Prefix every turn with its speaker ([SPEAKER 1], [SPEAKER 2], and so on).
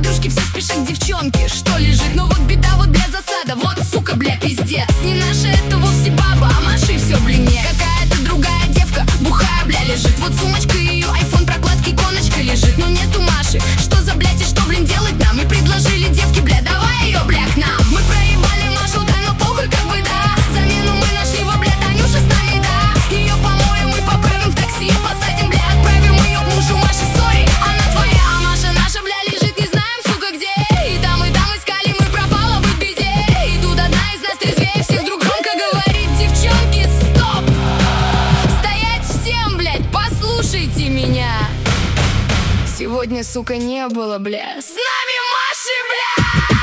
[SPEAKER 1] подружки все спешат к девчонке, что лежит. Но вот беда, вот бля засада, вот сука, бля, пиздец. Не наша это вовсе баба, а Маши все в блине. Какая-то другая девка, бухая, бля, лежит. Вот сумочка ее, айфон, прокладки, иконочка лежит. Но нету Маши, что за блядь и что, блин, делать нам? И предложили девки, бля, давай ее, бля, к нам. Мы проебали Машу, да, но похуй, как бы, да. Замену мы нашли, во, бля, Танюша с нами, да. Ее помоем и поправим в такси, посадим, бля, отправим ее к мужу Маши, сори. Она твоя, а Маша наша, бля, лежит, не знаем, сука, где. И там искали, мы пропала в беде. И тут одна из нас трезвее всех, вдруг громко говорит: девчонки, стоп! Стоять всем, блядь, послушайте меня. Сегодня, сука, не было, бля, с нами Маши, бля!